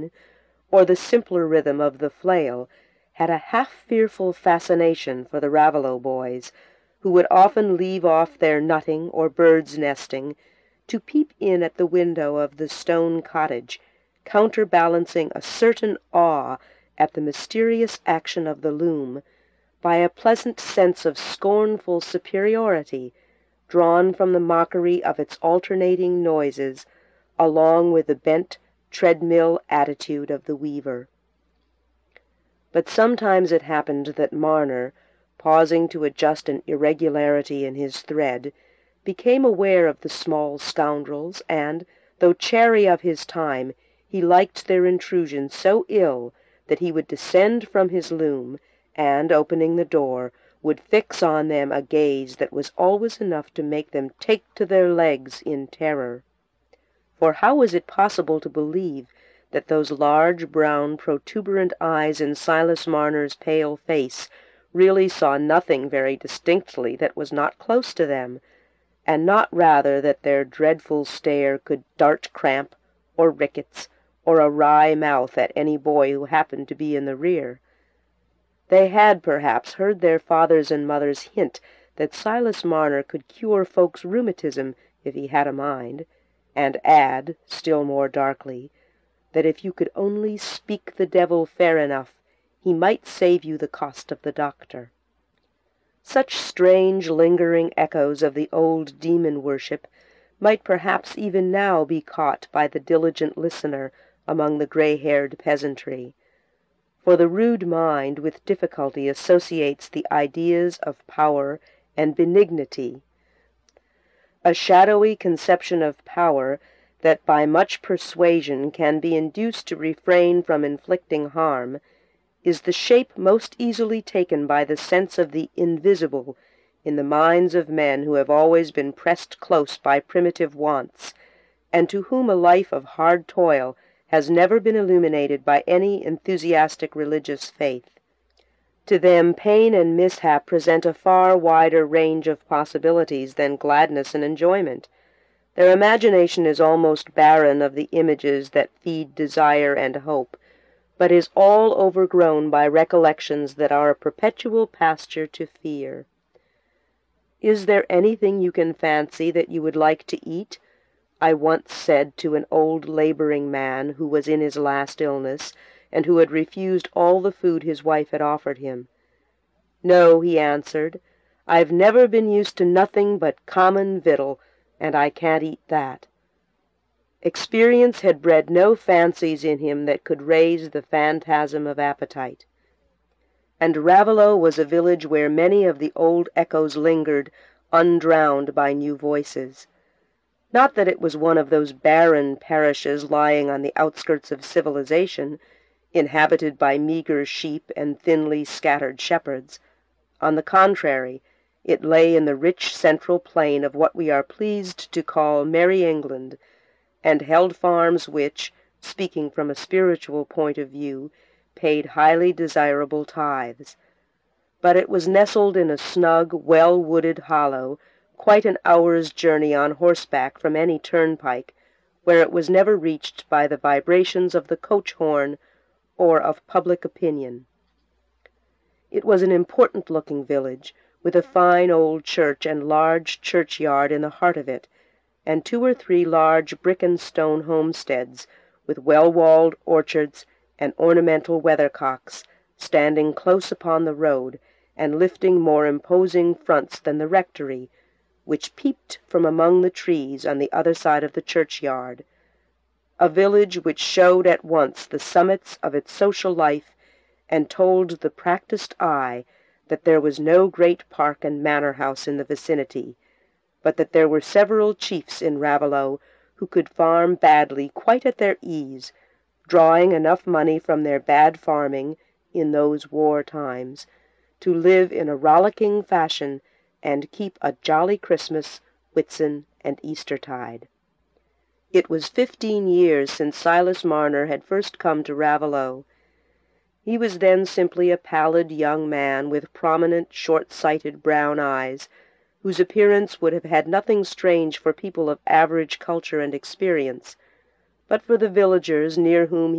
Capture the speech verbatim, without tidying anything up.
tambourine, or the simpler rhythm of the flail, had a half-fearful fascination for the Raveloe boys, who would often leave off their nutting or birds' nesting to peep in at the window of the stone cottage, counterbalancing a certain awe at the mysterious action of the loom by a pleasant sense of scornful superiority drawn from the mockery of its alternating noises along with the bent treadmill attitude of the weaver. But sometimes it happened that Marner, pausing to adjust an irregularity in his thread, became aware of the small scoundrels, and, though chary of his time, he liked their intrusion so ill that he would descend from his loom, and, opening the door, would fix on them a gaze that was always enough to make them take to their legs in terror. For how was it possible to believe that those large, brown, protuberant eyes in Silas Marner's pale face really saw nothing very distinctly that was not close to them, and not rather that their dreadful stare could dart cramp, or rickets, or a wry mouth at any boy who happened to be in the rear? They had, perhaps, heard their fathers and mothers hint that Silas Marner could cure folks' rheumatism if he had a mind, and add, still more darkly, that if you could only speak the devil fair enough, he might save you the cost of the doctor. Such strange, lingering echoes of the old demon-worship might perhaps even now be caught by the diligent listener among the grey-haired peasantry, for the rude mind with difficulty associates the ideas of power and benignity. A shadowy conception of power that by much persuasion can be induced to refrain from inflicting harm is the shape most easily taken by the sense of the invisible in the minds of men who have always been pressed close by primitive wants, and to whom a life of hard toil has never been illuminated by any enthusiastic religious faith. To them pain and mishap present a far wider range of possibilities than gladness and enjoyment. Their imagination is almost barren of the images that feed desire and hope, but is all overgrown by recollections that are a perpetual pasture to fear. "Is there anything you can fancy that you would like to eat?" I once said to an old laboring man who was in his last illness, and who had refused all the food his wife had offered him. "No," he answered, "I've never been used to nothing but common victual, and I can't eat that." Experience had bred no fancies in him that could raise the phantasm of appetite. And Raveloe was a village where many of the old echoes lingered, undrowned by new voices. Not that it was one of those barren parishes lying on the outskirts of civilization, inhabited by meagre sheep and thinly scattered shepherds. On the contrary, it lay in the rich central plain of what we are pleased to call Merry England, and held farms which, speaking from a spiritual point of view, paid highly desirable tithes. But it was nestled in a snug, well-wooded hollow, quite an hour's journey on horseback from any turnpike, where it was never reached by the vibrations of the coach-horn or of public opinion. It was an important-looking village, with a fine old church and large churchyard in the heart of it, and two or three large brick-and-stone homesteads, with well-walled orchards and ornamental weathercocks, standing close upon the road, and lifting more imposing fronts than the rectory, which peeped from among the trees on the other side of the churchyard. A village which showed at once the summits of its social life, and told the practised eye that there was no great park and manor-house in the vicinity, but that there were several chiefs in Raveloe who could farm badly quite at their ease, drawing enough money from their bad farming, in those war times, to live in a rollicking fashion and keep a jolly Christmas, Whitsun, and Eastertide. It was fifteen years since Silas Marner had first come to Raveloe. He was then simply a pallid young man with prominent, short-sighted brown eyes, whose appearance would have had nothing strange for people of average culture and experience, but for the villagers near whom